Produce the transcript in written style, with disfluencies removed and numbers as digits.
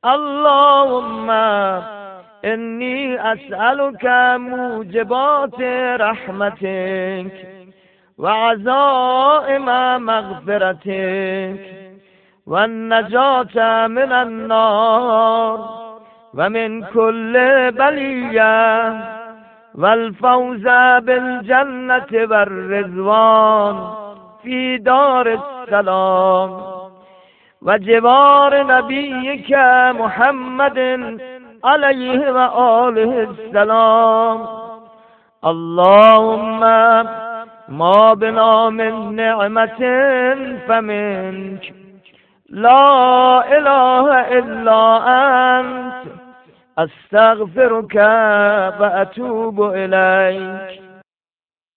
اللهم انی اسألك موجبات رحمتك وعزائم مغفرتك والنجاة من النار ومن كل بلیة والفوز بالجنة والرضوان في دار السلام وجوار نبيك محمد عليه وآله السلام. اللهم ما بنا من نعمة فمنك لا إله إلا أنت استغفرك وأتوب إليك.